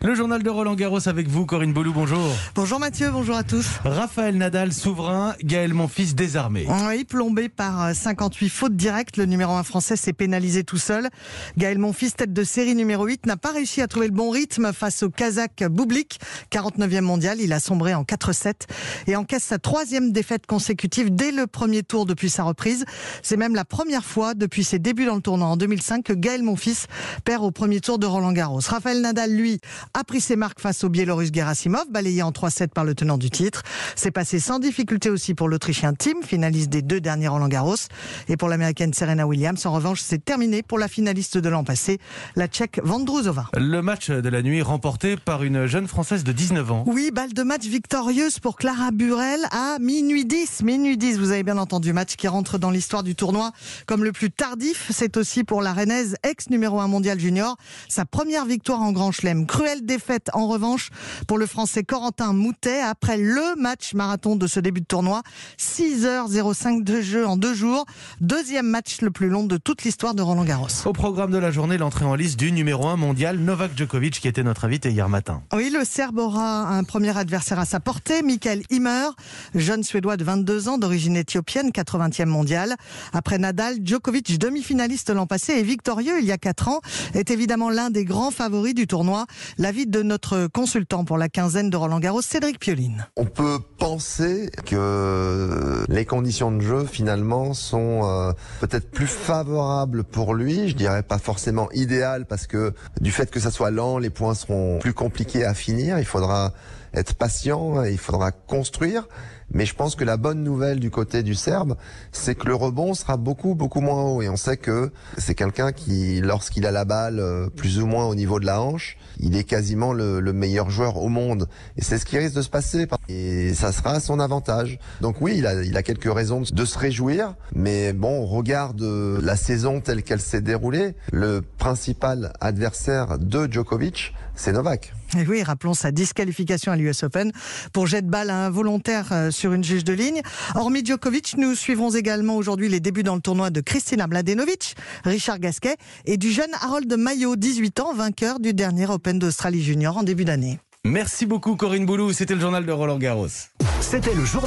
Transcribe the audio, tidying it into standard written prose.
Le journal de Roland Garros avec vous, Corinne Boulou, bonjour. Bonjour Mathieu, bonjour à tous. Raphaël Nadal souverain, Gaël Monfils désarmé. Oui, plombé par 58 fautes directes, le numéro 1 français s'est pénalisé tout seul. Gaël Monfils, tête de série numéro 8, n'a pas réussi à trouver le bon rythme face au Kazakh Bublik, 49e mondial. Il a sombré en 4-7 et encaisse sa 3e défaite consécutive dès le premier tour depuis sa reprise. C'est même la première fois depuis ses débuts dans le tournoi en 2005 que Gaël Monfils perd au premier tour de Roland Garros. Raphaël Nadal, lui, a pris ses marques face au Biélorusse Gerasimov, balayé en 3-7 par le tenant du titre. C'est passé sans difficulté aussi pour l'Autrichien Thiem, finaliste des 2 derniers Roland Garros. Et pour l'Américaine Serena Williams, en revanche, c'est terminé pour la finaliste de l'an passé, la Tchèque Vondrousova. Le match de la nuit remporté par une jeune Française de 19 ans. Oui, balle de match victorieuse pour Clara Burel à minuit 10. Minuit 10, vous avez bien entendu, match qui rentre dans l'histoire du tournoi comme le plus tardif. C'est aussi pour la Rennaise, ex-numéro 1 mondial junior, sa première victoire en Grand Chelem. Cruelle défaite en revanche pour le Français Corentin Moutet après le match marathon de ce début de tournoi. 6h05 de jeu en 2 jours. 2e match le plus long de toute l'histoire de Roland Garros. Au programme de la journée, l'entrée en liste du numéro 1 mondial, Novak Djokovic, qui était notre invité hier matin. Oui, le Serbe aura un premier adversaire à sa portée, Mikael Ymer, jeune Suédois de 22 ans, d'origine éthiopienne, 80e mondial. Après Nadal, Djokovic, demi-finaliste l'an passé et victorieux il y a 4 ans, est évidemment l'un des grands favoris du tournoi. L'avis de notre consultant pour la quinzaine de Roland Garros, Cédric Pioline. On peut penser que les conditions de jeu finalement sont peut-être plus favorables pour lui. Je dirais pas forcément idéales parce que du fait que ça soit lent, les points seront plus compliqués à finir. Il faudra être patient, il faudra construire. Mais je pense que la bonne nouvelle du côté du Serbe, c'est que le rebond sera beaucoup moins haut. Et on sait que c'est quelqu'un qui, lorsqu'il a la balle plus ou moins au niveau de la hanche, il est quasiment le meilleur joueur au monde. Et c'est ce qui risque de se passer. Et ça sera à son avantage. Donc oui, il a quelques raisons de se réjouir. Mais bon, on regarde la saison telle qu'elle s'est déroulée. Le principal adversaire de Djokovic, c'est Novak. Et oui, rappelons sa disqualification à l'US Open pour jet de balle involontaire sur une juge de ligne. Hormis Djokovic, nous suivrons également aujourd'hui les débuts dans le tournoi de Kristina Mladenovic, Richard Gasquet et du jeune Harold Maillot, 18 ans, vainqueur du dernier Open d'Australie Junior en début d'année. Merci beaucoup, Corinne Boulou. C'était le journal de Roland Garros. C'était le journal.